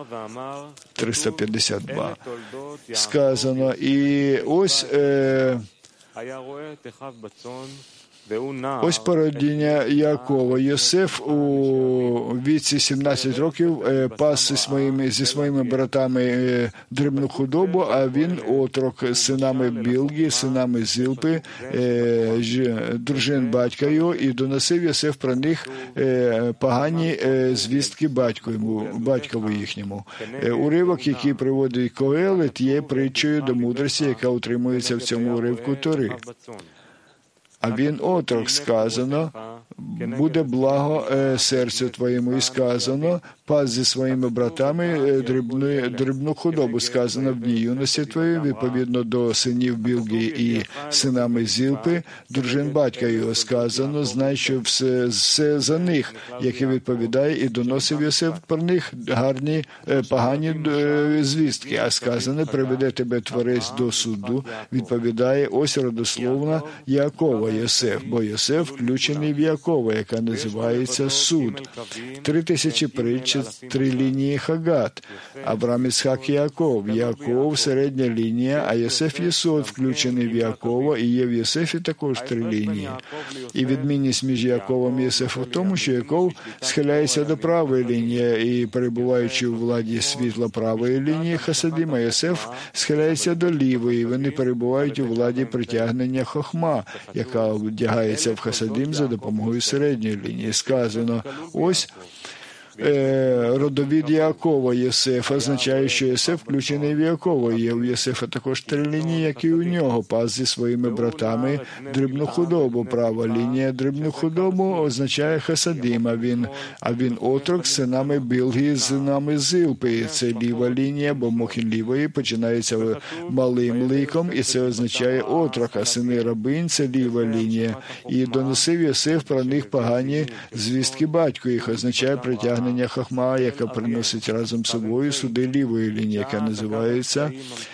A: 352. Сказано, і ось породіння Якова. Йосиф у віці 17 років пас зі своїми братами дрібну худобу, а він отрок з синами Білги, синами Зилпи, дружин батька його, і доносив Йосиф про них погані звістки батькові їхньому. Уривок, який приводить Коелит, є притчею до мудрості, яка утримується в цьому уривку Тори. А він отрок, сказано, буде благо серцю твоєму, і сказано, пас зі своїми братами дрібну худобу, сказано, в дні юності твоєї, відповідно до синів Білги і синами Зілпи, дружин батька його, сказано, знай, що все за них, яке відповідає, і доносив Йосиф про них погані звістки, а сказано, приведе тебе Творець до суду, відповідає, ось родословна Якова. Йосеф, бо Йосеф включений в Якова, яка називається суд. 3000 притч, 3 лінії Хагат. Авраам, Ісхак і Яков. Яков – середня лінія, а Йосеф Єсод включений в Якова, і є в Йосефі також 3 лінії. І відмінність між Яковом і Йосефом в тому, що Яков схиляється до правої лінії і, перебуваючи у владі світла правої лінії Хасадим, а Йосеф схиляється до лівої. Вони перебувають у владі притягнення хохма, яка вдягається в Хасадим за допомогою середньої лінії. Сказано, ось родовід Якова Йосеф означає, що Йосеф включений в Якова. Є у Йосефа також 3 лінії, як і у нього. Пас зі своїми братами дрібну худобу. Права лінія дрібну худобу означає Хасадим, а він отрок з синами Білги, з синами Зилпи. Це ліва лінія, бо мохін лівої починається малим ликом, і це означає отрока. Сини рабинь – це ліва лінія. І доносив Йосеф про них погані звістки батьку. Їх означає притягнення хохма, яка приносить разом з собою суди лівої лінії, яка називається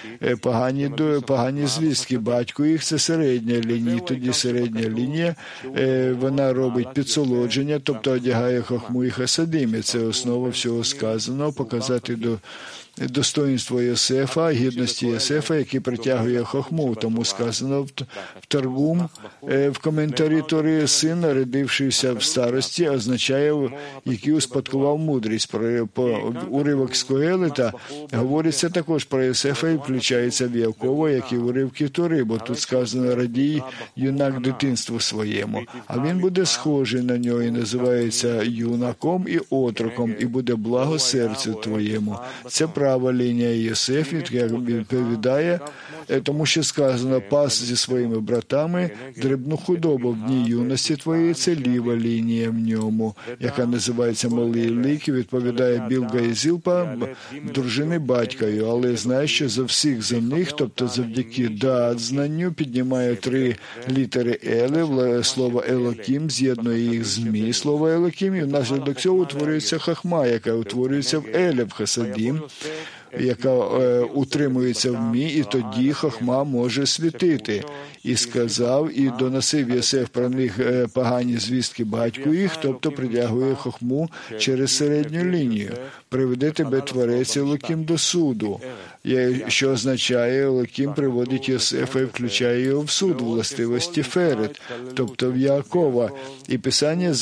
A: погані звістки. Батько їх – це середня лінія. Тоді середня лінія, вона робить підсолодження, тобто одягає хохму і хасадим. Це основа всього сказаного, показати достоинство Йосефа, гідності Йосефа, який притягує хохму. Тому сказано в Таргум, в коментарі Тори, син, народившийся в старості, означає, який успадкував мудрість. Про уривок з Коелета говориться також про Йосефа і включається в Якова, як і уривки Тори, бо тут сказано, радій юнак дитинству своєму. А він буде схожий на нього і називається юнаком і отроком, і буде благо серцю твоєму. Це права лінія Йосеф, як відповідає, тому що сказано, пас зі своїми братами дрібну худобу в дні юності твоєї, це ліва лінія в ньому, яка називається малий лик, і відповідає Білга і Зилпа, дружини батькою, але знає, що за всіх земних, тобто завдяки даат знанню, піднімає 3 літери Еле, слово Елокім, з'єднує їх з Мі, слово Елокім, і внаслідок цього утворюється хахма, яка утворюється в Еле, в Хасадім, яка утримується в Мі, і тоді хохма може світити. І сказав, і доносив Йосеф про них погані звістки батьку їх, тобто притягує хохму через середню лінію. Приведе тебе Творець Елокім до суду, що означає, Елокім приводить Йосефа і включає його в суд, властивості Ферет, тобто в Якова. І Писання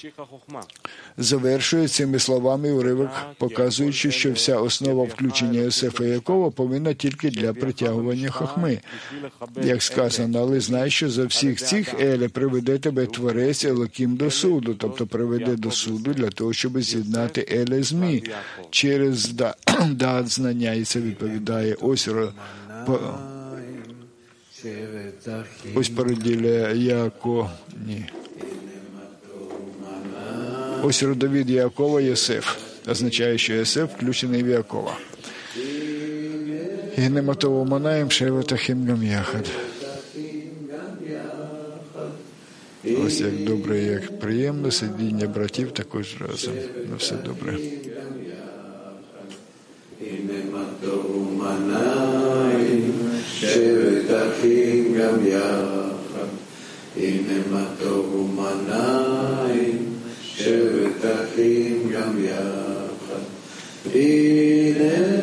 A: завершує цими словами уривок, показуючи, що вся основа включення Йосефа і Якова повинна тільки для притягування хохми. Як сказано, але знай, що за всіх цих Еле приведе тебе Творець Елокім до суду, тобто приведе до суду для того, щоб з'єднати Еле з Мі через даат знання, і це відповідає ось породілля ось родовід Якова Йосеф, означає, що Йосеф включений в Якова. І нематово манаєм шеватахим гам яхад. Ось як добре, як приємно, сидіння братів також разом. На все добре.
B: Hine